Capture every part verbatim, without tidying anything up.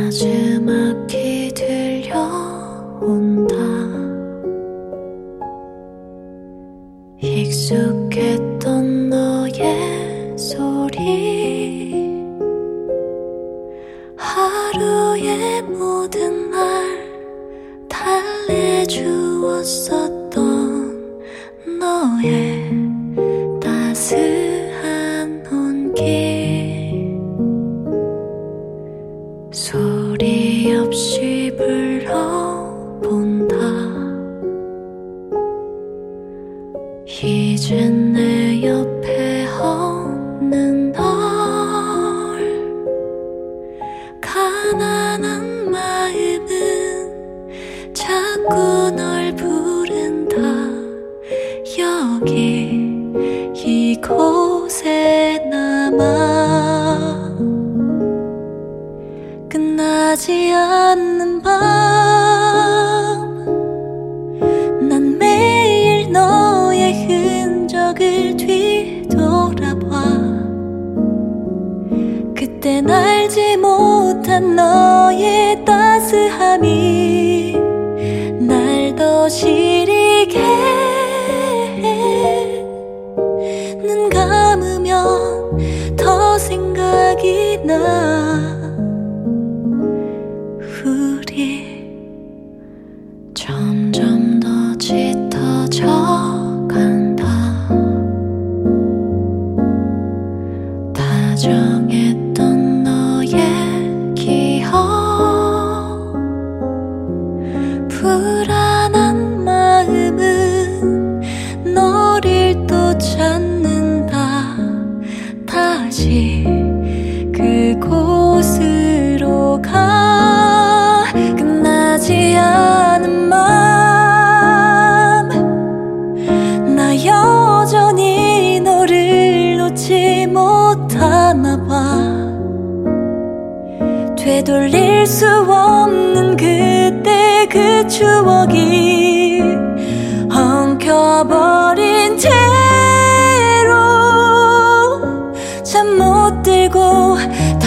나지막히 들려온다. 익숙했던 너의 소리, 하루의 모든 날 달래주었었던 너의 따스한 온기, 소리 없이 불러본다. 이젠 내 옆에 없는 널, 가난한 마음은 자꾸 널 부른다. 여기 이곳에 남아 끝나지 않는 밤, 난 매일 너의 흔적을 뒤돌아봐. 그땐 알지 못한 너의 따스함이 날 더 시리게 해. 눈 감으면 더 생각이 나. 우리 점점 더 짙어져 간다. 다정했던 너의 기억, 불안한 마음은 너를 또 찾는다. 다시 그곳으로 가. 끝나지 않은 맘, 나 여전히 너를 놓지 못하나 봐. 되돌릴 수 없는 그때 그 추억이 엉켜버린 채로 잠 못 들고 더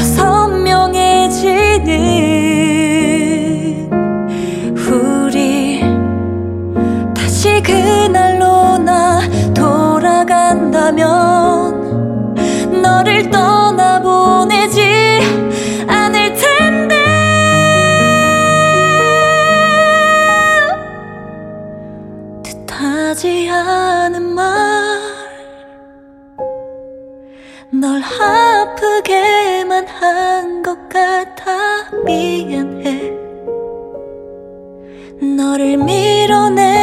선명해지는 우리. 다시 그날로 나 돌아간다면 너를 떠나보내지 않을 텐데. 뜻하지 않은 말, 널 아프게만 한 것 같아 미안해. 너를 밀어내